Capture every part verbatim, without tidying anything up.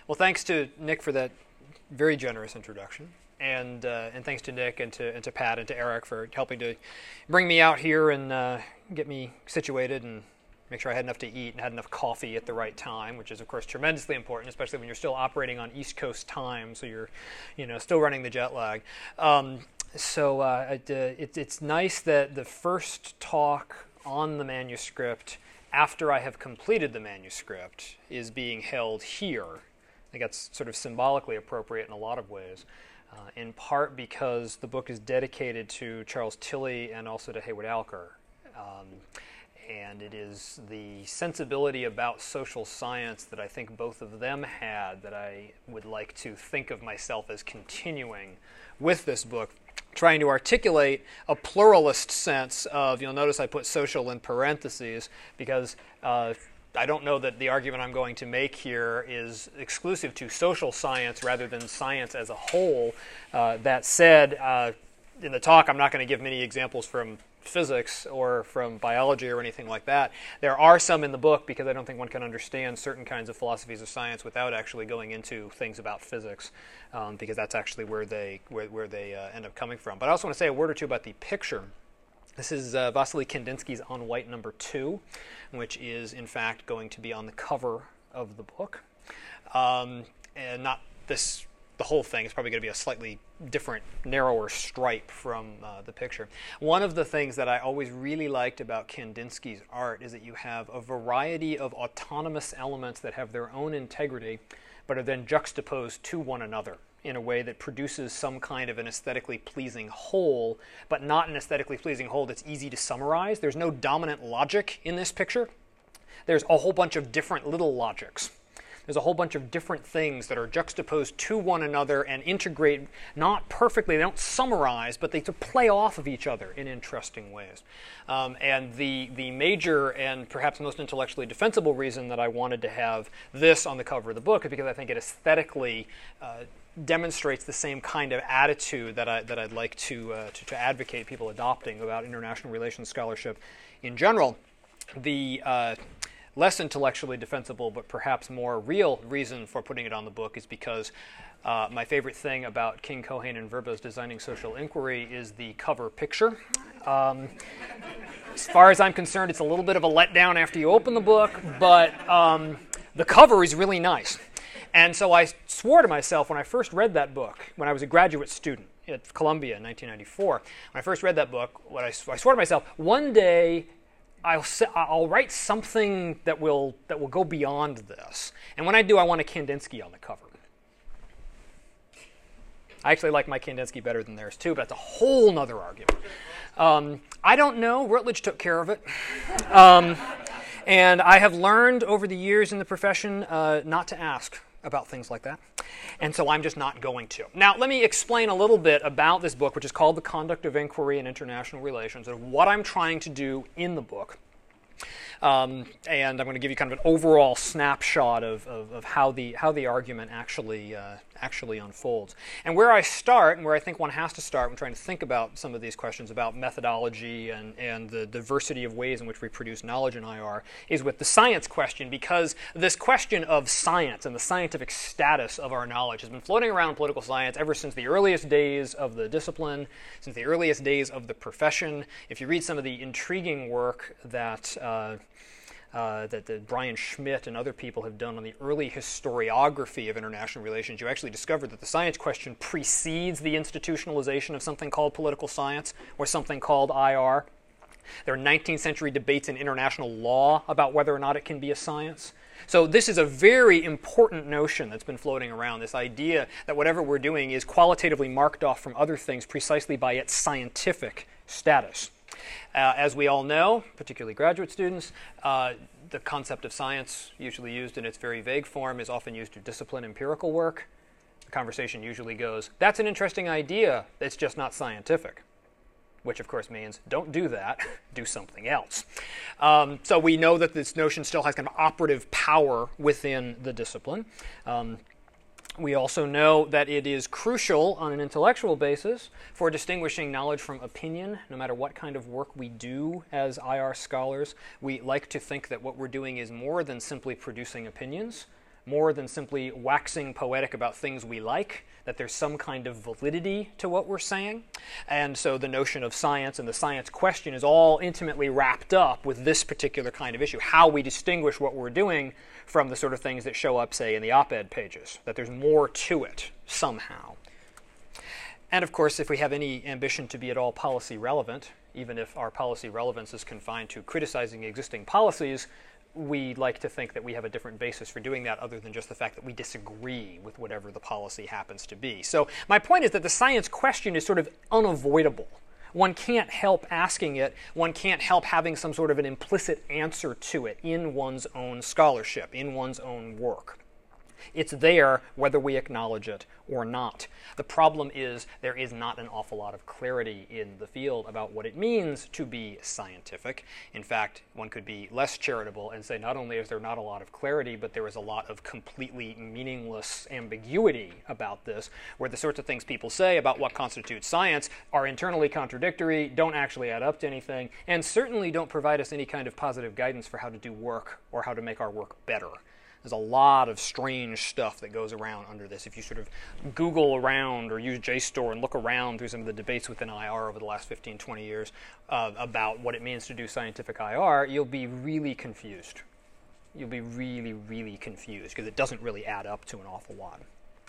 Well, thanks to Nick for that very generous introduction. And, uh, and thanks to Nick and to, and to Pat and to Eric for helping to bring me out here and uh, get me situated and make sure I had enough to eat and had enough coffee at the right time, which is, of course, tremendously important, especially when you're still operating on East Coast time, so you're, you know, still running the jet lag. Um, so uh, it, uh, it, it's nice that the first talk on the manuscript after I have completed the manuscript is being held here. I think that's sort of symbolically appropriate in a lot of ways. Uh, in part because the book is dedicated to Charles Tilly and also to Heywood Alker. Um, and it is the sensibility about social science that I think both of them had that I would like to think of myself as continuing with this book, trying to articulate a pluralist sense of, you'll notice I put social in parentheses because uh, I don't know that the argument I'm going to make here is exclusive to social science rather than science as a whole. Uh, that said, uh, in the talk I'm not going to give many examples from physics or from biology or anything like that. There are some in the book because I don't think one can understand certain kinds of philosophies of science without actually going into things about physics, um, because that's actually where they, where, where they uh, end up coming from. But I also want to say a word or two about the picture. This is uh, Vasily Kandinsky's On White number two, which is, in fact, going to be on the cover of the book. Um, and not this, the whole thing. It's probably going to be a slightly different, narrower stripe from uh, the picture. One of the things that I always really liked about Kandinsky's art is that you have a variety of autonomous elements that have their own integrity, but are then juxtaposed to one another in a way that produces some kind of an aesthetically pleasing whole, but not an aesthetically pleasing whole that's easy to summarize. There's no dominant logic in this picture. There's a whole bunch of different little logics. There's a whole bunch of different things that are juxtaposed to one another and integrate, not perfectly, they don't summarize, but they play off of each other in interesting ways. Um, and the, the major and perhaps most intellectually defensible reason that I wanted to have this on the cover of the book is because I think it aesthetically uh, demonstrates the same kind of attitude that, I, that I'd like to, uh, to, to advocate people adopting about international relations scholarship in general. The uh, less intellectually defensible but perhaps more real reason for putting it on the book is because uh, my favorite thing about King, Cohen, and Verba's Designing Social Inquiry is the cover picture. Um, as far as I'm concerned, it's a little bit of a letdown after you open the book, but um, the cover is really nice. And so I swore to myself when I first read that book, when I was a graduate student at Columbia in nineteen ninety-four, when I first read that book, what I, I swore to myself, one day I'll, I'll write something that will, that will go beyond this. And when I do, I want a Kandinsky on the cover. I actually like my Kandinsky better than theirs too, but that's a whole nother argument. Um, I don't know. Routledge took care of it. Um, and I have learned over the years in the profession uh, not to ask about things like that. And so I'm just not going to. Now, let me explain a little bit about this book, which is called The Conduct of Inquiry in International Relations, and what I'm trying to do in the book. Um, and I'm going to give you kind of an overall snapshot of, of, of how the how the argument actually uh, actually unfolds. And where I start, and where I think one has to start when trying to think about some of these questions about methodology and, and the diversity of ways in which we produce knowledge in I R, is with the science question, because this question of science and the scientific status of our knowledge has been floating around in political science ever since the earliest days of the discipline, since the earliest days of the profession. If you read some of the intriguing work that uh, Uh, that, that Brian Schmidt and other people have done on the early historiography of international relations, you actually discover that the science question precedes the institutionalization of something called political science or something called I R. There are nineteenth century debates in international law about whether or not it can be a science. So this is a very important notion that's been floating around, this idea that whatever we're doing is qualitatively marked off from other things precisely by its scientific status. Uh, as we all know, particularly graduate students, uh, the concept of science, usually used in its very vague form, is often used to discipline empirical work. The conversation usually goes, that's an interesting idea, it's just not scientific. Which, of course, means don't do that, do something else. Um, so we know that this notion still has kind of operative power within the discipline. Um, We also know that it is crucial on an intellectual basis for distinguishing knowledge from opinion, no matter what kind of work we do as I R scholars. We like to think that what we're doing is more than simply producing opinions. more than simply waxing poetic about things we like, that there's some kind of validity to what we're saying. And so the notion of science and the science question is all intimately wrapped up with this particular kind of issue, how we distinguish what we're doing from the sort of things that show up, say, in the op-ed pages, that there's more to it somehow. And of course, if we have any ambition to be at all policy relevant, even if our policy relevance is confined to criticizing existing policies, we like to think that we have a different basis for doing that other than just the fact that we disagree with whatever the policy happens to be. So my point is that the science question is sort of unavoidable. One can't help asking it. One can't help having some sort of an implicit answer to it in one's own scholarship, in one's own work. It's there whether we acknowledge it or not. The problem is there is not an awful lot of clarity in the field about what it means to be scientific. In fact, one could be less charitable and say not only is there not a lot of clarity, but there is a lot of completely meaningless ambiguity about this, where the sorts of things people say about what constitutes science are internally contradictory, don't actually add up to anything, and certainly don't provide us any kind of positive guidance for how to do work or how to make our work better. There's a lot of strange stuff that goes around under this. If you sort of Google around or use JSTOR and look around through some of the debates within I R over the last fifteen, twenty years uh, about what it means to do scientific I R, you'll be really confused. You'll be really, really confused because it doesn't really add up to an awful lot.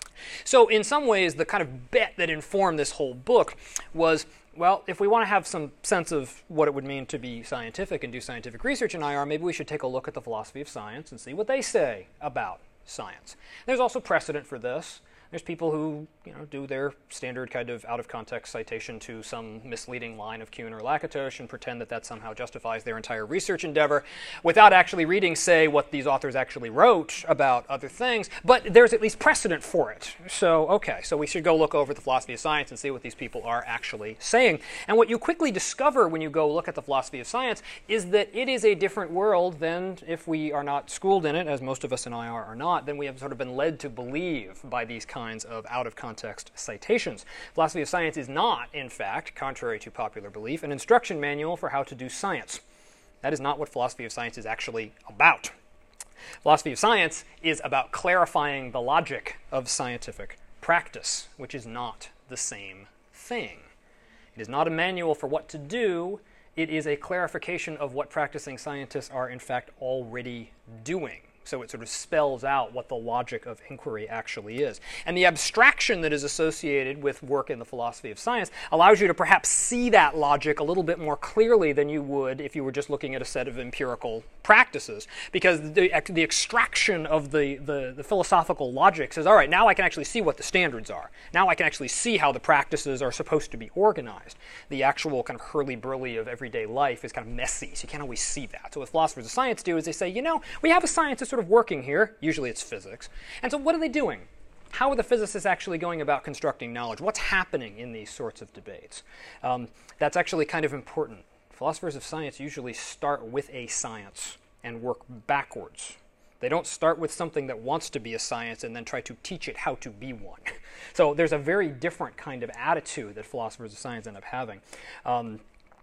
So in some ways, the kind of bet that informed this whole book was, well, if we want to have some sense of what it would mean to be scientific and do scientific research in I R, maybe we should take a look at the philosophy of science and see what they say about science. There's also precedent for this. There's people who, you know, do their standard kind of out-of-context citation to some misleading line of Kuhn or Lakatos and pretend that that somehow justifies their entire research endeavor without actually reading, say, what these authors actually wrote about other things. But there's at least precedent for it. So, okay, so we should go look over the philosophy of science and see what these people are actually saying. And what you quickly discover when you go look at the philosophy of science is that it is a different world than, if we are not schooled in it, as most of us in I R are not, then we have sort of been led to believe by these kinds of out-of-context citations. Philosophy of science is not, in fact, contrary to popular belief, an instruction manual for how to do science. That is not what philosophy of science is actually about. Philosophy of science is about clarifying the logic of scientific practice, which is not the same thing. It is not a manual for what to do. It is a clarification of what practicing scientists are, in fact, already doing. So it sort of spells out what the logic of inquiry actually is. And the abstraction that is associated with work in the philosophy of science allows you to perhaps see that logic a little bit more clearly than you would if you were just looking at a set of empirical practices. Because the, the extraction of the, the, the philosophical logic says, all right, now I can actually see what the standards are. Now I can actually see how the practices are supposed to be organized. The actual kind of hurly-burly of everyday life is kind of messy, so you can't always see that. So what philosophers of science do is they say, you know, we have a science that's sort of working here. Usually it's physics. And so what are they doing? How are the physicists actually going about constructing knowledge? What's happening in these sorts of debates? Um, that's actually kind of important. Philosophers of science usually start with a science and work backwards. They don't start with something that wants to be a science and then try to teach it how to be one. So there's a very different kind of attitude that philosophers of science end up having. Um,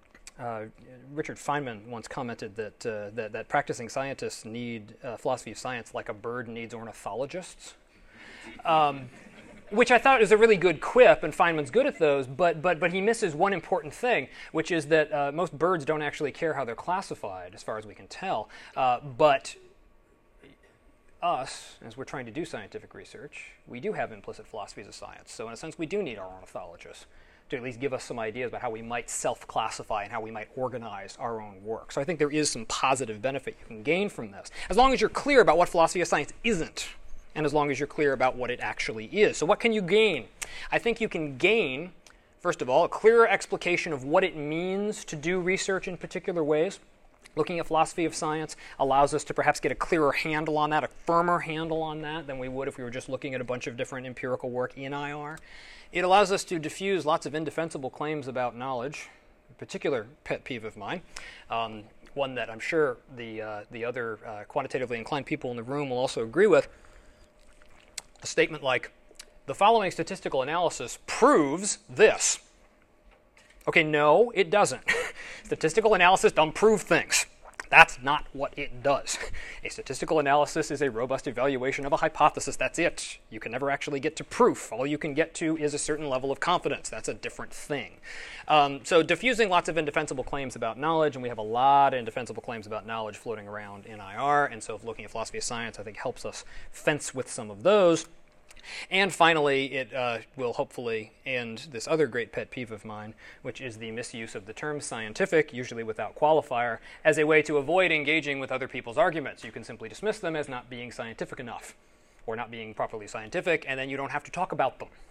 Uh, Richard Feynman once commented that, uh, that that practicing scientists need uh, philosophy of science like a bird needs ornithologists, um, which I thought was a really good quip, and Feynman's good at those, but but but he misses one important thing, which is that uh, most birds don't actually care how they're classified, as far as we can tell, uh, but us, as we're trying to do scientific research, we do have implicit philosophies of science, so in a sense we do need our ornithologists to at least give us some ideas about how we might self-classify and how we might organize our own work. So I think there is some positive benefit you can gain from this, as long as you're clear about what philosophy of science isn't, and as long as you're clear about what it actually is. So what can you gain? I think you can gain, first of all, a clearer explication of what it means to do research in particular ways. Looking at philosophy of science allows us to perhaps get a clearer handle on that, a firmer handle on that than we would if we were just looking at a bunch of different empirical work in I R. It allows us to diffuse lots of indefensible claims about knowledge, a particular pet peeve of mine, um, one that I'm sure the, uh, the other uh, quantitatively inclined people in the room will also agree with. A statement like, the following statistical analysis proves this. Okay, no, it doesn't. Statistical analysis don't prove things. That's not what it does. A statistical analysis is a robust evaluation of a hypothesis. That's it. You can never actually get to proof. All you can get to is a certain level of confidence. That's a different thing. Um, so diffusing lots of indefensible claims about knowledge, and we have a lot of indefensible claims about knowledge floating around in I R, and so looking at philosophy of science, I think, helps us fence with some of those. And finally, it uh, will hopefully end this other great pet peeve of mine, which is the misuse of the term scientific, usually without qualifier, as a way to avoid engaging with other people's arguments. You can simply dismiss them as not being scientific enough, or not being properly scientific, and then you don't have to talk about them.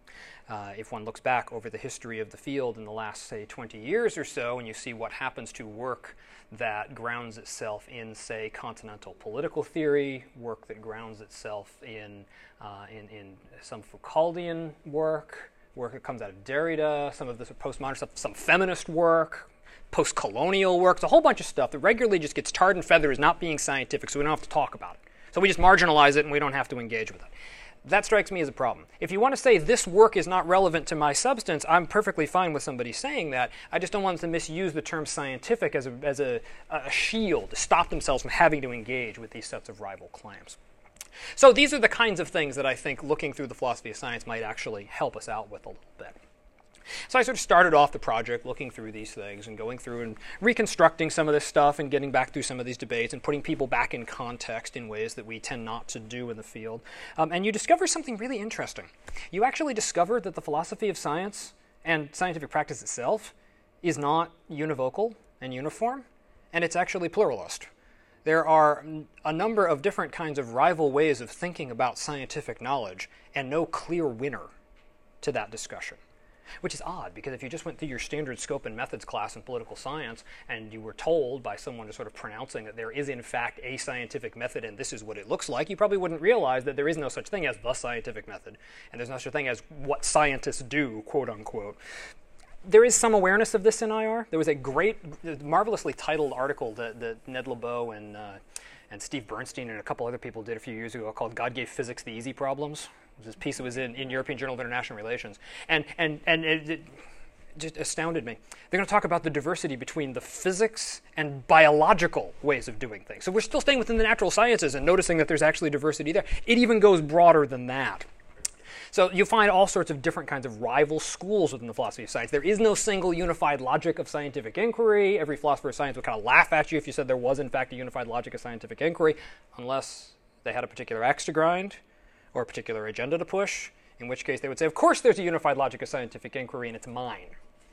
Uh, if one looks back over the history of the field in the last, say, twenty years or so, and you see what happens to work that grounds itself in, say, continental political theory, work that grounds itself in, uh, in, in some Foucauldian work, work that comes out of Derrida, some of this postmodern stuff, some feminist work, post-colonial work, it's a whole bunch of stuff that regularly just gets tarred and feathered as not being scientific, so we don't have to talk about it. So we just marginalize it and we don't have to engage with it. That strikes me as a problem. If you want to say this work is not relevant to my substance, I'm perfectly fine with somebody saying that. I just don't want them to misuse the term scientific as a, as a, a shield to stop themselves from having to engage with these sets of rival claims. So these are the kinds of things that I think looking through the philosophy of science might actually help us out with a little bit. So I sort of started off the project looking through these things and going through and reconstructing some of this stuff and getting back through some of these debates and putting people back in context in ways that we tend not to do in the field. Um, and you discover something really interesting. You actually discover that the philosophy of science and scientific practice itself is not univocal and uniform, and it's actually pluralist. There are a number of different kinds of rival ways of thinking about scientific knowledge and no clear winner to that discussion. Which is odd, because if you just went through your standard scope and methods class in political science and you were told by someone just sort of pronouncing that there is in fact a scientific method and this is what it looks like, you probably wouldn't realize that there is no such thing as the scientific method, and there's no such thing as what scientists do, quote unquote. There is some awareness of this in I R. There was a great, marvelously titled article that, that Ned Lebow and, uh, and Steve Bernstein and a couple other people did a few years ago called God Gave Physics the Easy Problems. This piece that was in, in European Journal of International Relations. And, and, and it, it just astounded me. They're going to talk about the diversity between the physics and biological ways of doing things. So we're still staying within the natural sciences and noticing that there's actually diversity there. It even goes broader than that. So you find all sorts of different kinds of rival schools within the philosophy of science. There is no single unified logic of scientific inquiry. Every philosopher of science would kind of laugh at you if you said there was, in fact, a unified logic of scientific inquiry, unless they had a particular axe to grind or a particular agenda to push, in which case they would say, of course there's a unified logic of scientific inquiry and it's mine.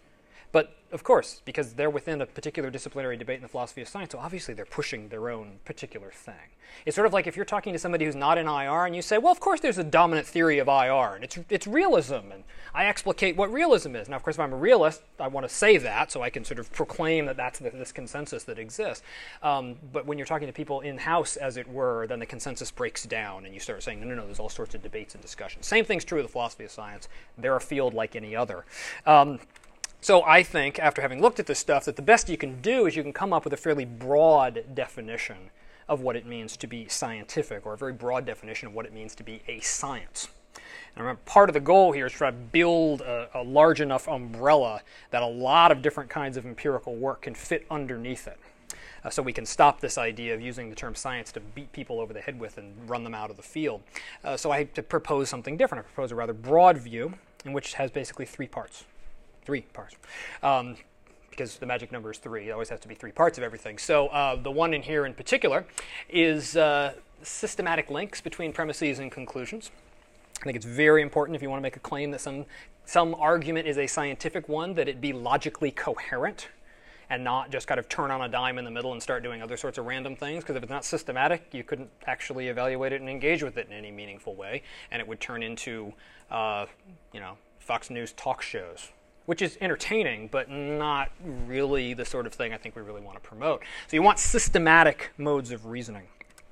But of course, because they're within a particular disciplinary debate in the philosophy of science, so obviously they're pushing their own particular thing. It's sort of like if you're talking to somebody who's not in I R and you say, well, of course there's a dominant theory of I R, and it's it's realism, and I explicate what realism is. Now, of course, if I'm a realist, I want to say that so I can sort of proclaim that that's the, this consensus that exists. Um, but when you're talking to people in-house, as it were, then the consensus breaks down, and you start saying, no, no, no, there's all sorts of debates and discussions. Same thing's true of the philosophy of science. They're a field like any other. Um, So I think, after having looked at this stuff, that the best you can do is you can come up with a fairly broad definition of what it means to be scientific, or a very broad definition of what it means to be a science. And remember, part of the goal here is to try to build a, a large enough umbrella that a lot of different kinds of empirical work can fit underneath it. Uh, so we can stop this idea of using the term science to beat people over the head with and run them out of the field. Uh, so I to propose something different. I propose a rather broad view, in which it has basically three parts. Three parts, um, because the magic number is three. It always has to be three parts of everything. So uh, the one in here in particular is uh, systematic links between premises and conclusions. I think it's very important if you want to make a claim that some, some argument is a scientific one, that it be logically coherent and not just kind of turn on a dime in the middle and start doing other sorts of random things, because if it's not systematic, you couldn't actually evaluate it and engage with it in any meaningful way, and it would turn into, uh, you know, Fox News talk shows, which is entertaining, but not really the sort of thing I think we really want to promote. So you want systematic modes of reasoning.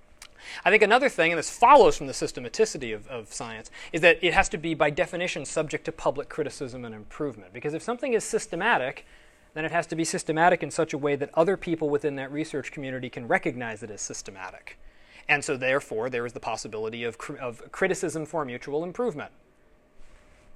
I think another thing, and this follows from the systematicity of, of science, is that it has to be, by definition, subject to public criticism and improvement. Because if something is systematic, then it has to be systematic in such a way that other people within that research community can recognize it as systematic. And so therefore, there is the possibility of, of criticism for mutual improvement.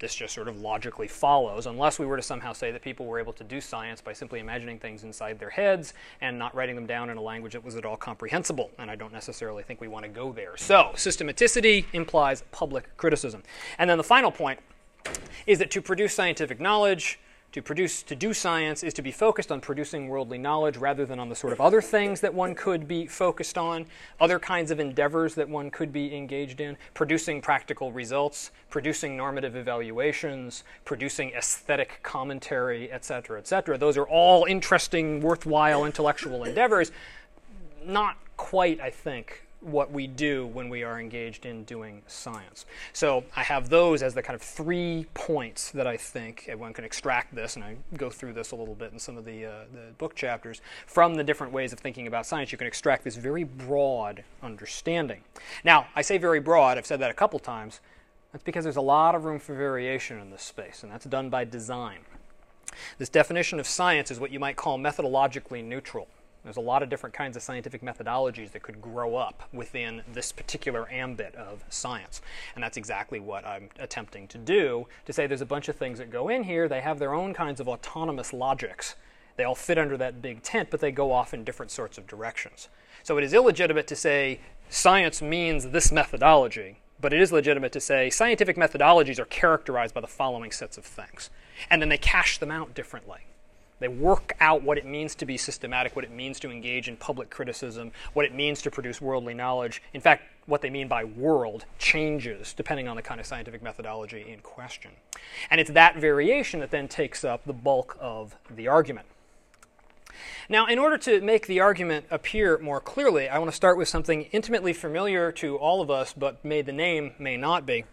This just sort of logically follows, unless we were to somehow say that people were able to do science by simply imagining things inside their heads and not writing them down in a language that was at all comprehensible. And I don't necessarily think we want to go there. So systematicity implies public criticism. And then the final point is that to produce scientific knowledge, to produce, to do science is to be focused on producing worldly knowledge rather than on the sort of other things that one could be focused on, other kinds of endeavors that one could be engaged in, producing practical results, producing normative evaluations, producing aesthetic commentary, et cetera, et cetera. Those are all interesting, worthwhile intellectual endeavors, not quite, I think, what we do when we are engaged in doing science. So I have those as the kind of three points that I think one can extract this, and I go through this a little bit in some of the, uh, the book chapters. From the different ways of thinking about science, you can extract this very broad understanding. Now, I say very broad, I've said that a couple times. That's because there's a lot of room for variation in this space, and that's done by design. This definition of science is what you might call methodologically neutral. There's a lot of different kinds of scientific methodologies that could grow up within this particular ambit of science. And that's exactly what I'm attempting to do, to say there's a bunch of things that go in here. They have their own kinds of autonomous logics. They all fit under that big tent, but they go off in different sorts of directions. So it is illegitimate to say science means this methodology, but it is legitimate to say scientific methodologies are characterized by the following sets of things. And then they cash them out differently. They work out what it means to be systematic, what it means to engage in public criticism, what it means to produce worldly knowledge. In fact, what they mean by world changes depending on the kind of scientific methodology in question. And it's that variation that then takes up the bulk of the argument. Now, in order to make the argument appear more clearly, I want to start with something intimately familiar to all of us, but may the name may not be,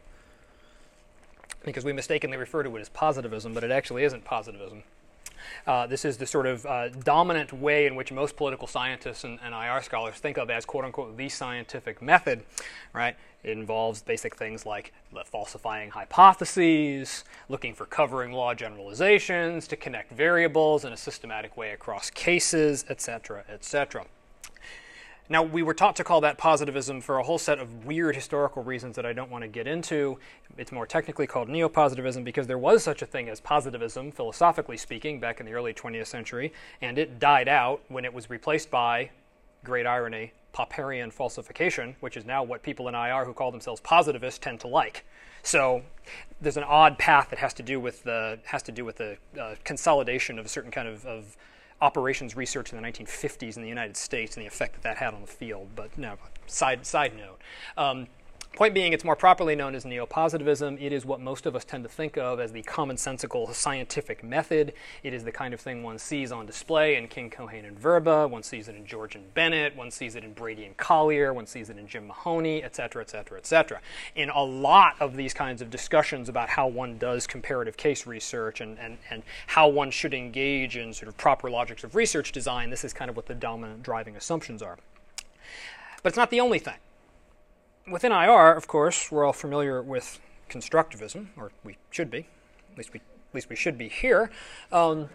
because we mistakenly refer to it as positivism, but it actually isn't positivism. Uh, this is the sort of uh, dominant way in which most political scientists and, and I R scholars think of as, quote-unquote, the scientific method, right? It involves basic things like falsifying hypotheses, looking for covering law generalizations, to connect variables in a systematic way across cases, et cetera, et cetera. Now, we were taught to call that positivism for a whole set of weird historical reasons that I don't want to get into. It's more technically called neopositivism because there was such a thing as positivism, philosophically speaking, back in the early twentieth century, and it died out when it was replaced by, great irony, Popperian falsification, which is now what people in I R who call themselves positivists tend to like. So there's an odd path that has to do with the, has to do with the uh, consolidation of a certain kind of, of operations research in the nineteen fifties in the United States and the effect that that had on the field. But no, side, side note. Um, point being, it's more properly known as neopositivism. It is what most of us tend to think of as the commonsensical scientific method. It is the kind of thing one sees on display in King, Cohane, and Verba. One sees it in George and Bennett. One sees it in Brady and Collier. One sees it in Jim Mahoney, et cetera, et cetera, et cetera. In a lot of these kinds of discussions about how one does comparative case research and, and, and how one should engage in sort of proper logics of research design, this is kind of what the dominant driving assumptions are. But it's not the only thing. Within I R, of course, we're all familiar with constructivism, or we should be. At least we, at least we should be here. Um,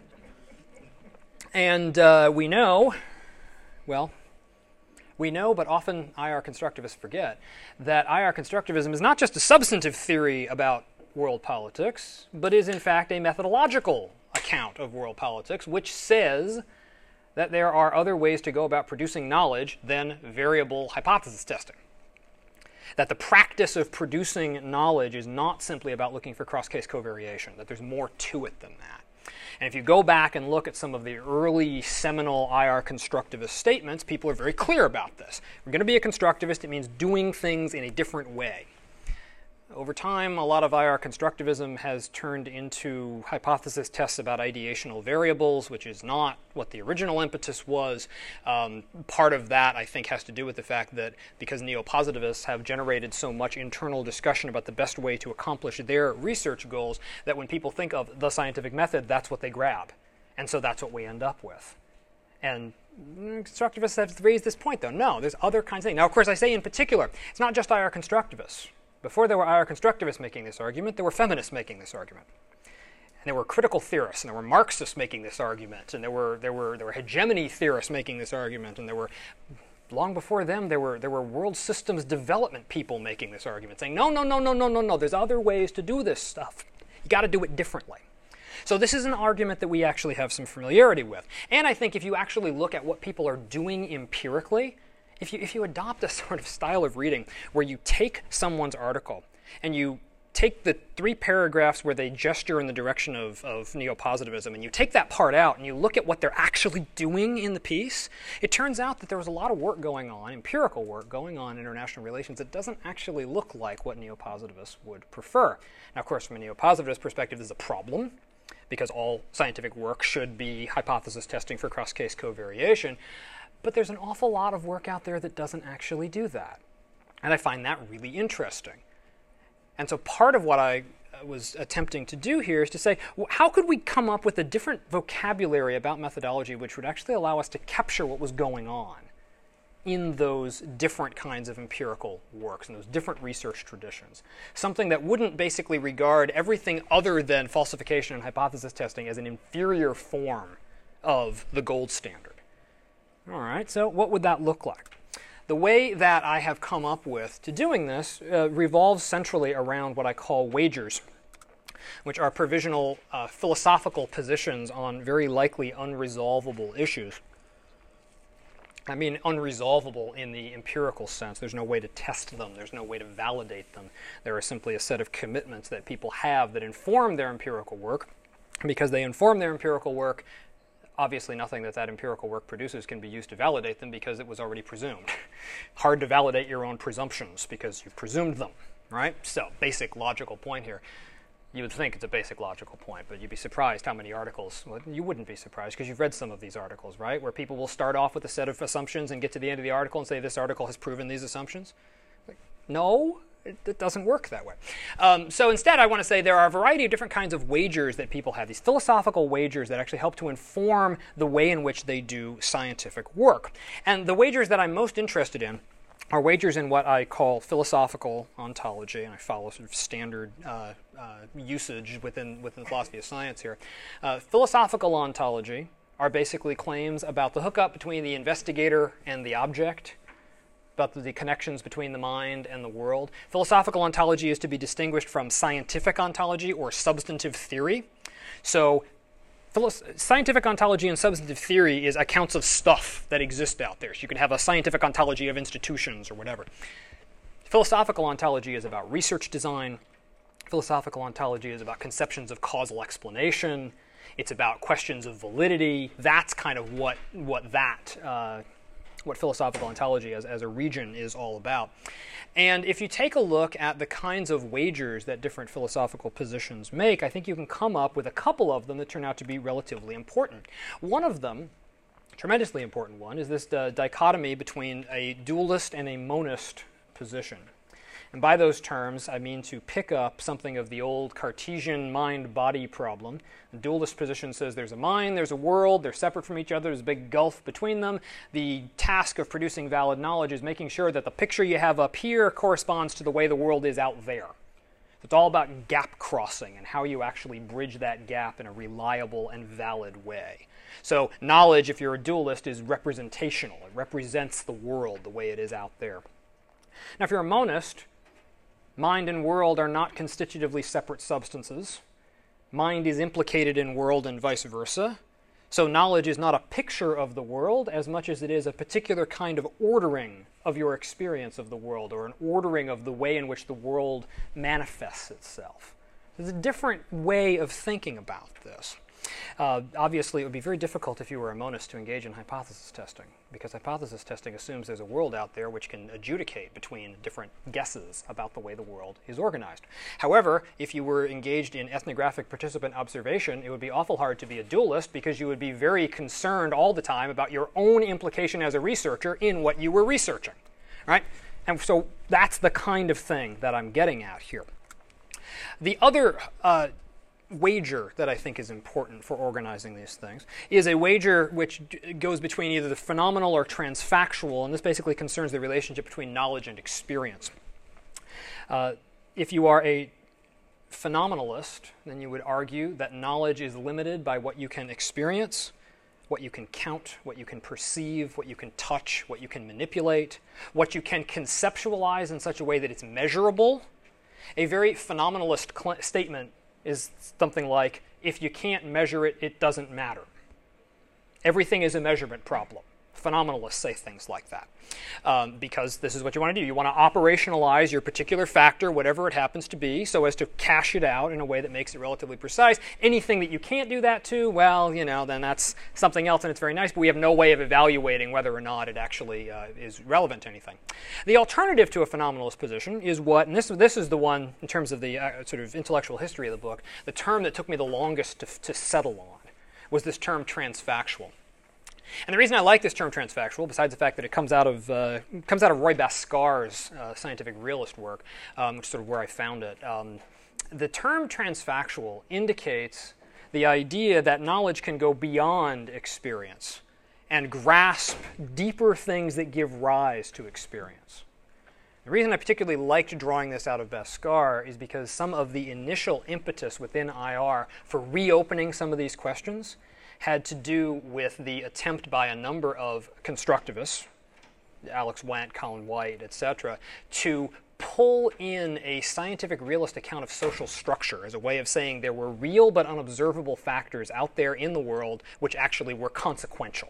and uh, we know, well, we know, but often I R constructivists forget, that I R constructivism is not just a substantive theory about world politics, but is in fact a methodological account of world politics, which says that there are other ways to go about producing knowledge than variable hypothesis testing. That the practice of producing knowledge is not simply about looking for cross-case covariation, that there's more to it than that. And if you go back and look at some of the early seminal I R constructivist statements, people are very clear about this. If we're going to be a constructivist, it means doing things in a different way. Over time, a lot of I R constructivism has turned into hypothesis tests about ideational variables, which is not what the original impetus was. Um, part of that, I think, has to do with the fact that because neopositivists have generated so much internal discussion about the best way to accomplish their research goals, that when people think of the scientific method, that's what they grab. And so that's what we end up with. And constructivists have raised this point, though. No, there's other kinds of things. Now, of course, I say in particular, it's not just I R constructivists. Before there were I R constructivists making this argument, there were feminists making this argument. And there were critical theorists, and there were Marxists making this argument, and there were there were there were hegemony theorists making this argument, and there were, long before them, there were there were world systems development people making this argument, saying, no, no, no, no, no, no, no, there's other ways to do this stuff. You got to do it differently. So this is an argument that we actually have some familiarity with. And I think if you actually look at what people are doing empirically, if you, if you adopt a sort of style of reading where you take someone's article and you take the three paragraphs where they gesture in the direction of, of neopositivism, and you take that part out and you look at what they're actually doing in the piece, it turns out that there was a lot of work going on, empirical work going on in international relations that doesn't actually look like what neopositivists would prefer. Now, of course, from a neopositivist perspective, this is a problem, because all scientific work should be hypothesis testing for cross-case covariation. But there's an awful lot of work out there that doesn't actually do that. And I find that really interesting. And so part of what I was attempting to do here is to say, well, how could we come up with a different vocabulary about methodology which would actually allow us to capture what was going on in those different kinds of empirical works and those different research traditions? Something that wouldn't basically regard everything other than falsification and hypothesis testing as an inferior form of the gold standard. All right, so what would that look like? The way that I have come up with to doing this uh, revolves centrally around what I call wagers, which are provisional uh, philosophical positions on very likely unresolvable issues. I mean unresolvable in the empirical sense. There's no way to test them. There's no way to validate them. There are simply a set of commitments that people have that inform their empirical work. Because they inform their empirical work, obviously nothing that that empirical work produces can be used to validate them because it was already presumed. Hard to validate your own presumptions because you've presumed them, right? So, basic logical point here. You would think it's a basic logical point, but you'd be surprised how many articles, well, you wouldn't be surprised because you've read some of these articles, right? Where people will start off with a set of assumptions and get to the end of the article and say, this article has proven these assumptions. Like, no, it, it doesn't work that way. Um, so instead, I want to say there are a variety of different kinds of wagers that people have, these philosophical wagers that actually help to inform the way in which they do scientific work. And the wagers that I'm most interested in are wagers in what I call philosophical ontology, and I follow sort of standard uh, uh, usage within, within the philosophy of science here. Uh, philosophical ontology are basically claims about the hookup between the investigator and the object, about the connections between the mind and the world. Philosophical ontology is to be distinguished from scientific ontology or substantive theory. So scientific ontology and substantive theory is accounts of stuff that exist out there. So you can have a scientific ontology of institutions or whatever. Philosophical ontology is about research design. Philosophical ontology is about conceptions of causal explanation. It's about questions of validity. That's kind of what, what that, uh, what philosophical ontology as, as a region is all about. And if you take a look at the kinds of wagers that different philosophical positions make, I think you can come up with a couple of them that turn out to be relatively important. One of them, a tremendously important one, is this uh, dichotomy between a dualist and a monist position. And by those terms, I mean to pick up something of the old Cartesian mind-body problem. The dualist position says there's a mind, there's a world, they're separate from each other, there's a big gulf between them. The task of producing valid knowledge is making sure that the picture you have up here corresponds to the way the world is out there. It's all about gap crossing and how you actually bridge that gap in a reliable and valid way. So knowledge, if you're a dualist, is representational. It represents the world the way it is out there. Now, if you're a monist, mind and world are not constitutively separate substances. Mind is implicated in world and vice versa. So knowledge is not a picture of the world as much as it is a particular kind of ordering of your experience of the world, or an ordering of the way in which the world manifests itself. There's a different way of thinking about this. Uh, obviously, it would be very difficult if you were a monist to engage in hypothesis testing, because hypothesis testing assumes there's a world out there which can adjudicate between different guesses about the way the world is organized. However, if you were engaged in ethnographic participant observation, it would be awful hard to be a dualist because you would be very concerned all the time about your own implication as a researcher in what you were researching, right? And so that's the kind of thing that I'm getting at here. The other uh, wager that I think is important for organizing these things is a wager which d- goes between either the phenomenal or transfactual, and this basically concerns the relationship between knowledge and experience. Uh, if you are a phenomenalist, then you would argue that knowledge is limited by what you can experience, what you can count, what you can perceive, what you can touch, what you can manipulate, what you can conceptualize in such a way that it's measurable. A very phenomenalist cl- statement is something like, if you can't measure it, it doesn't matter. Everything is a measurement problem. Phenomenalists say things like that um, because this is what you want to do. You want to operationalize your particular factor, whatever it happens to be, so as to cash it out in a way that makes it relatively precise. Anything that you can't do that to, well, you know, then that's something else and it's very nice, but we have no way of evaluating whether or not it actually uh, is relevant to anything. The alternative to a phenomenalist position is what, and this, this is the one in terms of the uh, sort of intellectual history of the book, the term that took me the longest to, to settle on was this term transfactual. And the reason I like this term transfactual, besides the fact that it comes out of uh, comes out of Roy Bhaskar's uh, scientific realist work, um, which is sort of where I found it, um, the term transfactual indicates the idea that knowledge can go beyond experience and grasp deeper things that give rise to experience. The reason I particularly liked drawing this out of Bhaskar is because some of the initial impetus within I R for reopening some of these questions had to do with the attempt by a number of constructivists, Alex Wendt, Colin White, et cetera, to pull in a scientific realist account of social structure as a way of saying there were real but unobservable factors out there in the world which actually were consequential.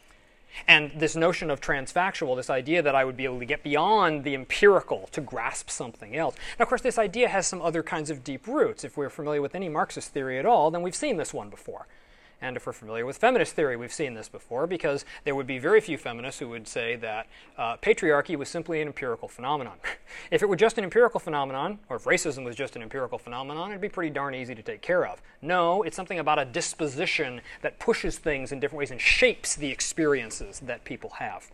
And this notion of transfactual, this idea that I would be able to get beyond the empirical to grasp something else. Now, of course, this idea has some other kinds of deep roots. If we're familiar with any Marxist theory at all, then we've seen this one before. And if we're familiar with feminist theory, we've seen this before, because there would be very few feminists who would say that uh, patriarchy was simply an empirical phenomenon. If it were just an empirical phenomenon, or if racism was just an empirical phenomenon, it'd be pretty darn easy to take care of. No, it's something about a disposition that pushes things in different ways and shapes the experiences that people have.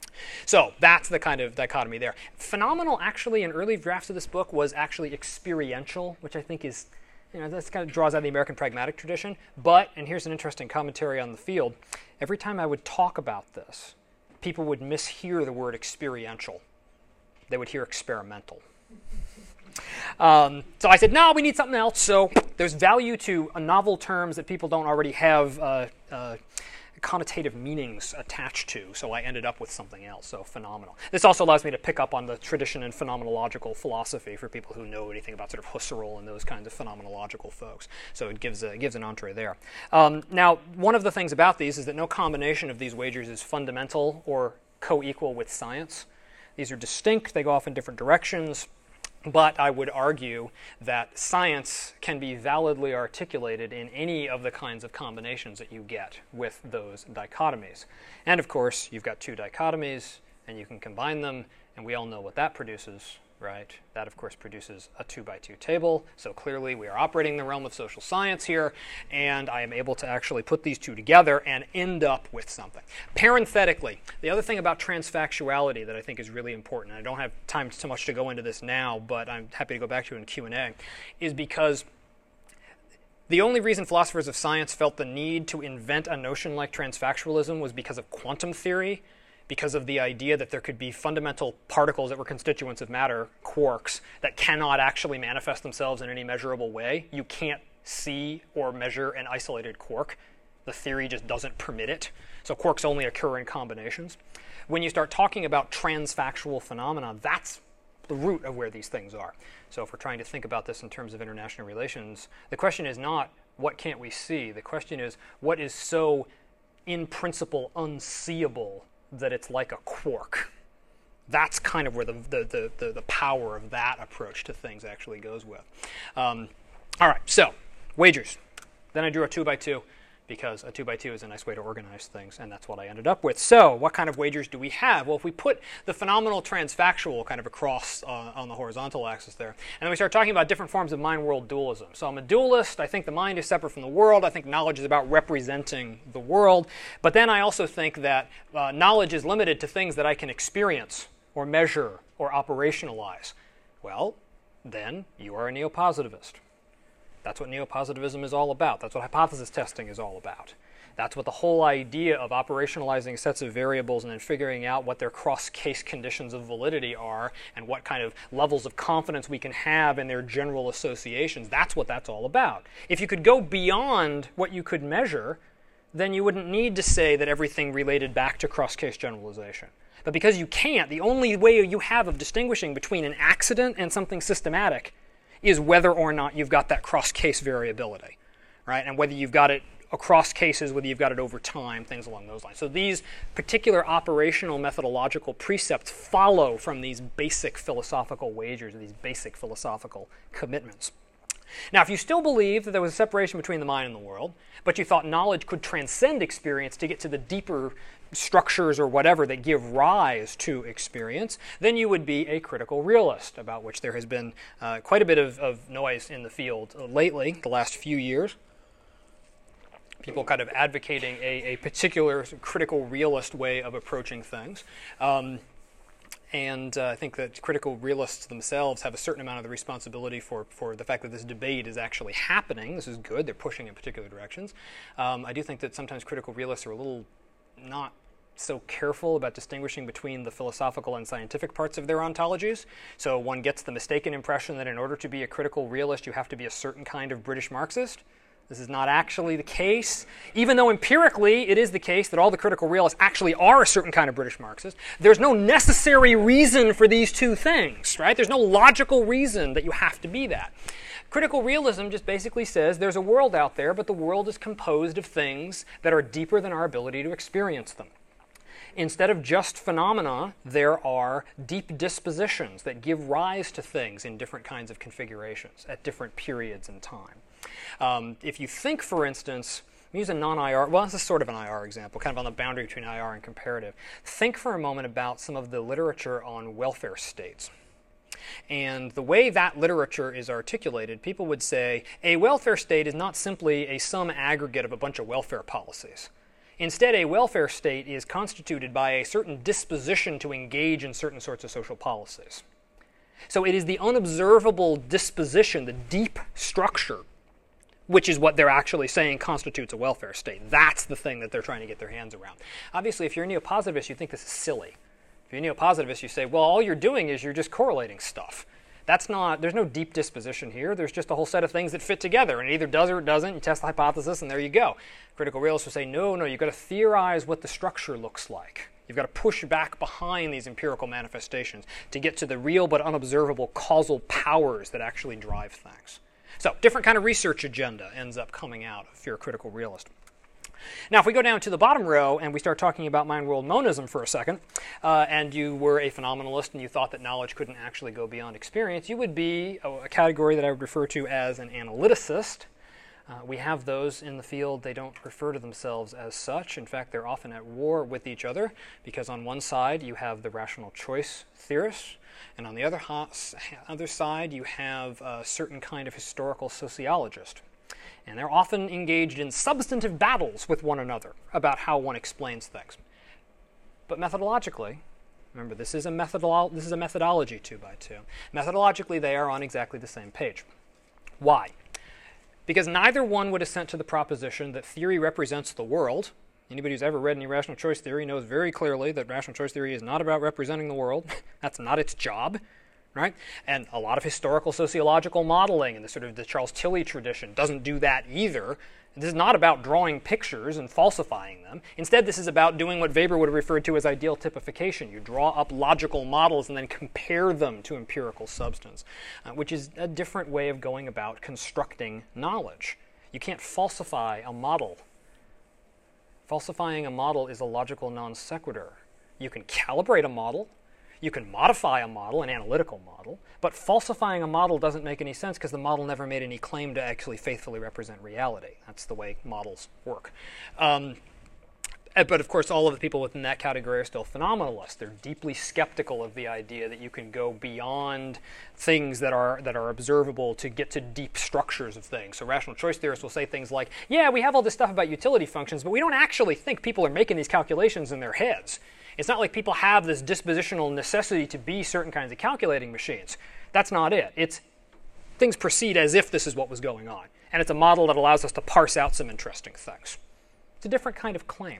So that's the kind of dichotomy there. Phenomenal, actually, in early drafts of this book was actually experiential, which I think is, you know, this kind of draws out the American pragmatic tradition. But, and here's an interesting commentary on the field, every time I would talk about this, people would mishear the word experiential. They would hear experimental. Um, so I said, no, we need something else. So there's value to uh, novel terms that people don't already have uh, uh, connotative meanings attached to, so I ended up with something else, so phenomenal. This also allows me to pick up on the tradition in phenomenological philosophy for people who know anything about sort of Husserl and those kinds of phenomenological folks, so it gives, a, it gives an entree there. Um, now, one of the things about these is that no combination of these wagers is fundamental or co-equal with science. These are distinct, they go off in different directions, but I would argue that science can be validly articulated in any of the kinds of combinations that you get with those dichotomies. And of course, you've got two dichotomies, and you can combine them, and we all know what that produces, right? That, of course, produces a two by two table. So clearly, we are operating in the realm of social science here, and I am able to actually put these two together and end up with something. Parenthetically, the other thing about transfactuality that I think is really important, and I don't have time so much to go into this now, but I'm happy to go back to it in Q and A, is because the only reason philosophers of science felt the need to invent a notion like transfactualism was because of quantum theory, because of the idea that there could be fundamental particles that were constituents of matter, quarks, that cannot actually manifest themselves in any measurable way. You can't see or measure an isolated quark. The theory just doesn't permit it. So quarks only occur in combinations. When you start talking about transfactual phenomena, that's the root of where these things are. So if we're trying to think about this in terms of international relations, the question is not, what can't we see? The question is, what is so, in principle, unseeable that it's like a quark? That's kind of where the, the, the, the power of that approach to things actually goes with. Um, all right, so wagers. Then I drew a two by two because a two by two is a nice way to organize things, and that's what I ended up with. So what kind of wagers do we have? Well, if we put the phenomenal transfactual kind of across uh, on the horizontal axis there, and then we start talking about different forms of mind-world dualism. So I'm a dualist. I think the mind is separate from the world. I think knowledge is about representing the world. But then I also think that uh, knowledge is limited to things that I can experience or measure or operationalize. Well, then you are a neopositivist. That's what neopositivism is all about. That's what hypothesis testing is all about. That's what the whole idea of operationalizing sets of variables and then figuring out what their cross-case conditions of validity are and what kind of levels of confidence we can have in their general associations. That's what that's all about. If you could go beyond what you could measure, then you wouldn't need to say that everything related back to cross-case generalization. But because you can't, the only way you have of distinguishing between an accident and something systematic is whether or not you've got that cross-case variability, right? And whether you've got it across cases, whether you've got it over time, things along those lines. So these particular operational methodological precepts follow from these basic philosophical wagers, these basic philosophical commitments. Now, if you still believe that there was a separation between the mind and the world, but you thought knowledge could transcend experience to get to the deeper structures or whatever that give rise to experience, then you would be a critical realist, about which there has been uh, quite a bit of, of noise in the field uh, lately, the last few years. People kind of advocating a, a particular critical realist way of approaching things. Um, and uh, I think that critical realists themselves have a certain amount of the responsibility for, for the fact that this debate is actually happening. This is good. They're pushing in particular directions. Um, I do think that sometimes critical realists are a little not so careful about distinguishing between the philosophical and scientific parts of their ontologies. So one gets the mistaken impression that in order to be a critical realist, you have to be a certain kind of British Marxist. This is not actually the case, even though empirically it is the case that all the critical realists actually are a certain kind of British Marxist. There's no necessary reason for these two things, right? There's no logical reason that you have to be that. Critical realism just basically says there's a world out there, but the world is composed of things that are deeper than our ability to experience them. Instead of just phenomena, there are deep dispositions that give rise to things in different kinds of configurations at different periods in time. Um, if you think, for instance, use a non-I R, well, this is sort of an I R example, kind of on the boundary between I R and comparative. Think for a moment about some of the literature on welfare states. And the way that literature is articulated, people would say a welfare state is not simply a sum aggregate of a bunch of welfare policies. Instead, a welfare state is constituted by a certain disposition to engage in certain sorts of social policies. So it is the unobservable disposition, the deep structure, which is what they're actually saying constitutes a welfare state. That's the thing that they're trying to get their hands around. Obviously, if you're a neo-positivist, you think this is silly. If you're a neo-positivist, you say, well, all you're doing is you're just correlating stuff. That's not, there's no deep disposition here. There's just a whole set of things that fit together, and it either does or it doesn't. You test the hypothesis, and there you go. Critical realists will say, no, no, you've got to theorize what the structure looks like. You've got to push back behind these empirical manifestations to get to the real but unobservable causal powers that actually drive things. So, different kind of research agenda ends up coming out if you're a critical realist. Now, if we go down to the bottom row and we start talking about mind-world monism for a second, uh, and you were a phenomenalist and you thought that knowledge couldn't actually go beyond experience, you would be a, a category that I would refer to as an analyticist. Uh, we have those in the field. They don't refer to themselves as such. In fact, they're often at war with each other because on one side you have the rational choice theorists, and on the other, other side you have a certain kind of historical sociologist. And they're often engaged in substantive battles with one another about how one explains things. But methodologically, remember this is a, methodolo- this is a methodology two by two. Methodologically, they are on exactly the same page. Why? Because neither one would assent to the proposition that theory represents the world. Anybody who's ever read any rational choice theory knows very clearly that rational choice theory is not about representing the world. That's not its job. Right? And a lot of historical sociological modeling in the sort of the Charles Tilly tradition doesn't do that either. This is not about drawing pictures and falsifying them. Instead, this is about doing what Weber would have referred to as ideal typification. You draw up logical models and then compare them to empirical substance, uh, which is a different way of going about constructing knowledge. You can't falsify a model. Falsifying a model is a logical non sequitur. You can calibrate a model. You can modify a model, an analytical model, but falsifying a model doesn't make any sense because the model never made any claim to actually faithfully represent reality. That's the way models work. Um, but of course, all of the people within that category are still phenomenalists. They're deeply skeptical of the idea that you can go beyond things that are that are observable to get to deep structures of things. So rational choice theorists will say things like, yeah, we have all this stuff about utility functions, but we don't actually think people are making these calculations in their heads. It's not like people have this dispositional necessity to be certain kinds of calculating machines. That's not it. It's things proceed as if this is what was going on. And it's a model that allows us to parse out some interesting things. It's a different kind of claim.